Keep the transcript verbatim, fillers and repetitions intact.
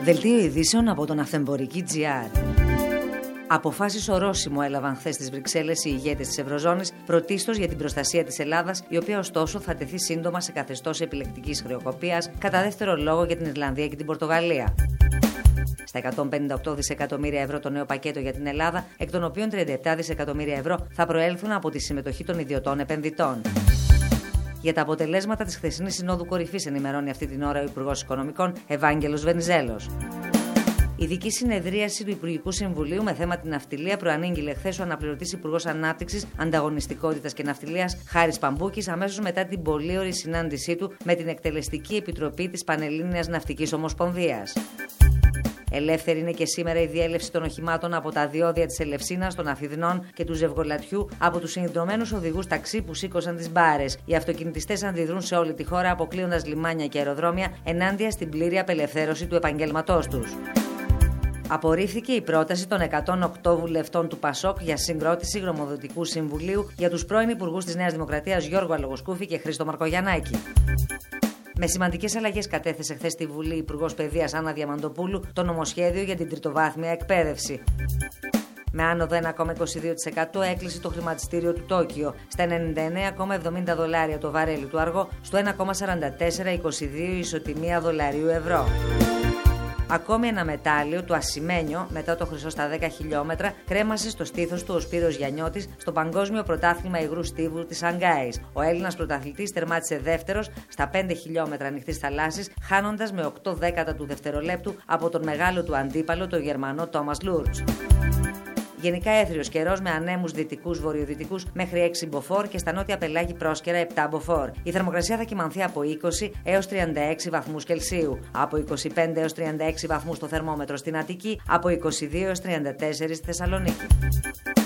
Δελτίο ειδήσεων από τον Αυθεμπορική τζι αρ. Αποφάσεις ορόσημο έλαβαν χθες στις Βρυξέλλες οι ηγέτες της Ευρωζώνης, πρωτίστως για την προστασία της Ελλάδας, η οποία ωστόσο θα τεθεί σύντομα σε καθεστώς επιλεκτικής χρεοκοπίας, κατά δεύτερο λόγο για την Ιρλανδία και την Πορτογαλία. Στα εκατόν πενήντα οκτώ δισεκατομμύρια ευρώ το νέο πακέτο για την Ελλάδα, εκ των οποίων τριάντα επτά δισεκατομμύρια ευρώ θα προέλθουν από τη συμμετοχή των ιδιωτών επενδυτών. Για τα αποτελέσματα της χθεσινής Συνόδου Κορυφής ενημερώνει αυτή την ώρα ο Υπουργός Οικονομικών Ευάγγελος Βενιζέλος. Ειδική συνεδρίαση του Υπουργικού Συμβουλίου με θέμα την ναυτιλία προανήγγειλε χθες ο αναπληρωτής Υπουργός Ανάπτυξης, Ανταγωνιστικότητας και Ναυτιλίας Χάρης Παμπούκης, αμέσως μετά την πολύωρη συνάντησή του με την Εκτελεστική Επιτροπή της Πανελλήνιας Ναυτικής Ομοσπονδίας. Ελεύθερη είναι και σήμερα η διέλευση των οχημάτων από τα διόδια της Ελευσίνας, των Αφιδνών και του Ζευγολατιού από τους συνδρομμένους οδηγούς ταξί που σήκωσαν τις μπάρες. Οι αυτοκινητιστές αντιδρούν σε όλη τη χώρα, αποκλείοντας λιμάνια και αεροδρόμια ενάντια στην πλήρη απελευθέρωση του επαγγέλματός τους. Απορρίφθηκε η πρόταση των εκατόν οκτώ βουλευτών του ΠΑΣΟΚ για συγκρότηση γνωμοδοτικού συμβουλίου για τους πρώην υπουργούς της Νέας Δημοκρατίας Γιώργο Αλογοσκούφη και Χρήστο Μαρκογιαννάκη. Με σημαντικές αλλαγές κατέθεσε χθες στη Βουλή η Υπουργός Παιδείας Άννα Διαμαντοπούλου το νομοσχέδιο για την τριτοβάθμια εκπαίδευση. Με άνοδο ένα κόμμα είκοσι δύο τοις εκατό έκλεισε το χρηματιστήριο του Τόκιο στα ενενήντα εννέα κόμμα εβδομήντα δολάρια το βαρέλι του αργό, στο ένα κόμμα σαράντα τέσσερα είκοσι δύο ισοτιμία δολαρίου ευρώ. Ακόμη ένα μετάλλιο, το ασημένιο, μετά το χρυσό στα δέκα χιλιόμετρα, κρέμασε στο στήθος του ο Σπύρος Γιαννιώτης στο Παγκόσμιο Πρωτάθλημα Υγρού Στίβου της Σανγκάης. Ο Έλληνας πρωταθλητής τερμάτισε δεύτερος στα πέντε χιλιόμετρα ανοιχτής θαλάσσης, χάνοντας με οκτώ δέκατα του δευτερολέπτου από τον μεγάλο του αντίπαλο, τον Γερμανό Τόμας Λούρτς. Γενικά έθριος καιρός με ανέμους δυτικούς βορειοδυτικούς μέχρι έξι μποφόρ και στα νότια πελάγη πρόσκαιρα επτά μποφόρ. Η θερμοκρασία θα κυμανθεί από είκοσι έως τριάντα έξι βαθμούς Κελσίου, από είκοσι πέντε έως τριάντα έξι βαθμούς το θερμόμετρο στην Αττική, από είκοσι δύο έως τριάντα τέσσερα στη Θεσσαλονίκη.